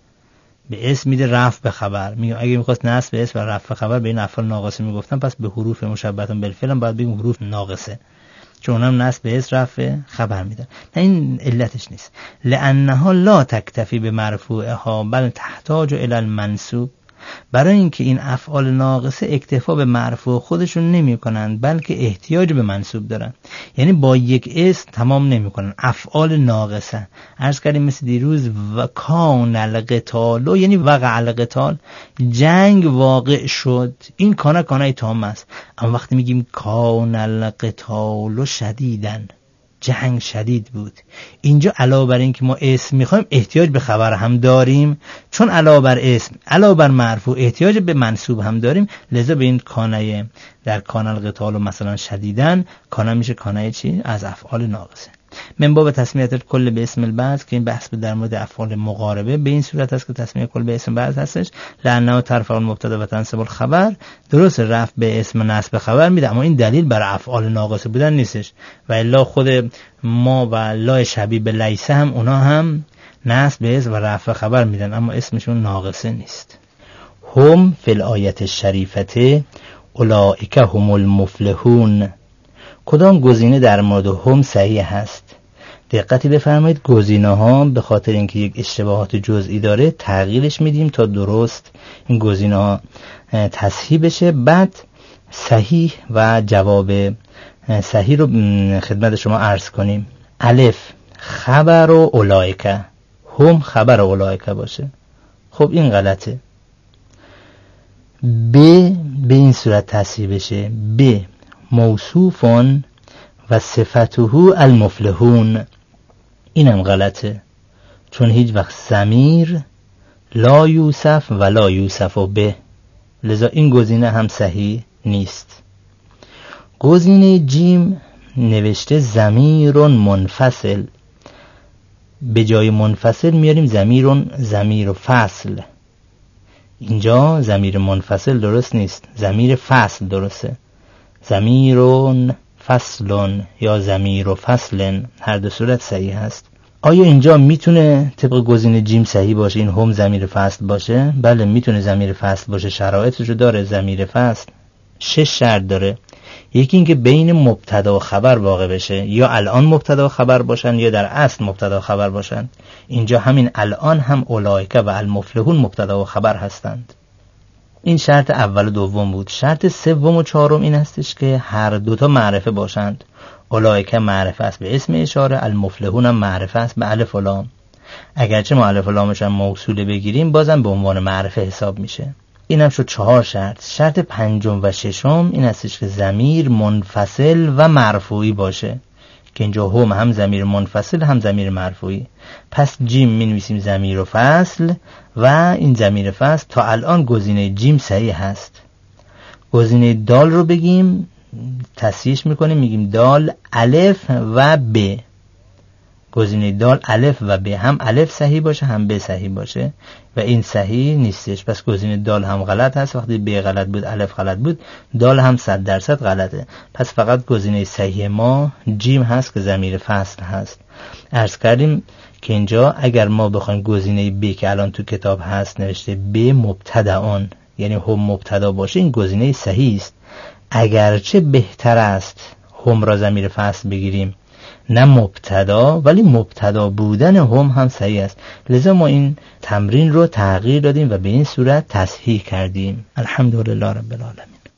به اسم میده، رفع به خبر. میگم اگه میخواست نصب به اسم و رفع به خبر به این افعال ناقصه میگفتن، پس به حروف مشبهه بالفعل هم باید بگیم حروف ناقصه، چون اونم نصب به اسم رفع خبر میدن. نه این علتش نیست. لانها لا تکتفی به مرفوعها بل تحتاج الی المنصوب. برای اینکه این افعال ناقصه اکتفا به مرفوع خودشون نمی کنند، بلکه احتیاج به منصوب دارن. یعنی با یک اسم تمام نمی کنن. افعال ناقصه عرض کردیم مثل دیروز و کان القتال، یعنی وقع القتال، جنگ واقع شد. این کانه تام است. اما وقتی میگیم کان القتال شدیدن، جنگ شدید بود، اینجا علاوه بر این که ما اسم میخوایم احتیاج به خبر هم داریم، چون علاوه بر اسم علاوه بر مرفوع احتیاج به منصوب هم داریم. لذا به این کانه در کان القتال مثلا شدیدن، کانه میشه کانه چی؟ از افعال ناقصه. من باب تسمیت کل به اسم البعض که این بحث در مورد افعال مقاربه به این صورت است که تسمیه کل به اسم بعض هستش. لانه ترفع المبتدا و تنصب الخبر، درست رفع به اسم نصب خبر میده، اما این دلیل بر افعال ناقصه بودن نیستش. و الا خود ما و لا شبیه به لیسه هم اونا هم نصب به اسم و رفع خبر میدن، اما اسمشون ناقصه نیست. هم فی الآیت الشریفه اولئک هم المفلحون. کدام گزینه در مورد هم صحیح هست؟ دقتی بفرمایید. گزینه ها به خاطر اینکه یک اشتباهات جزئی داره تغییرش میدیم تا درست این گزینه ها تصحیح بشه. بعد صحیح و جواب صحیح رو خدمت شما عرض کنیم. الف خبر و اولئک، هم خبر اولئک باشه. خب این غلطه. به این صورت تصحیح بشه. ب موصوفون و صفته المفلحون، اینم غلطه، چون هیچ وقت ضمیر لا یوصف و لا یوصف به، لذا این گزینه هم صحیح نیست. گزینه جیم نوشته ضمیر منفصل، به جای منفصل میاریم ضمیر و فصل. اینجا ضمیر منفصل درست نیست، ضمیر فصل درسته. ضمیرون فصلون یا ضمیر و فصلن، هر دو صورت صحیح هست. آیا اینجا میتونه طبق گزینه جیم صحیح باشه این هم ضمیر فصل باشه؟ بله میتونه ضمیر فصل باشه. شرایطش رو داره. ضمیر فصل 6 شرط داره. یکی اینکه بین مبتدا و خبر واقع بشه، یا الان مبتدا و خبر باشن یا در اصل مبتدا و خبر باشن. اینجا همین الان هم اولئک و المفلحون مبتدا و خبر هستند. این شرط اول و دوم بود. شرط سوم و چهارم این هستش که هر دوتا معرفه باشند. اولئک معرفه است به اسم اشاره، المفلحون هم معرفه است به الف و لام. اگرچه ما الف و لامش هم موصوله بگیریم بازم به عنوان معرفه حساب میشه. این هم شد 4 شرط. شرط پنجم و ششم این هستش که ضمیر منفصل و مرفوعی باشه، که اینجا هم ضمیر منفصل هم ضمیر مرفوعی. پس جیم می نویسیم ضمیر و فصل، و این ضمیر فصل تا الان گزینه جیم صحیح هست. گزینه دال رو بگیم، تصحیحش میکنیم، میگیم دال الف و ب. گزینه دال الف و ب، هم الف صحیح باشه هم ب صحیح باشه، و این صحیح نیستش. پس گزینه دال هم غلط هست. وقتی ب غلط بود الف غلط بود، دال هم 100% غلطه. پس فقط گزینه صحیح ما جیم هست که ضمیر فصل هست. عرض کردیم که اینجا اگر ما بخوایم گزینه ب که الان تو کتاب هست نوشته ب مبتداون، یعنی هم مبتدا باشه، این گزینه صحیح است. اگرچه بهتر است هم را ضمیر فصل بگیریم نه مبتدا، ولی مبتدا بودن هم صحیح است. لذا ما این تمرین رو تغییر دادیم و به این صورت تصحیح کردیم. الحمدلله رب العالمین.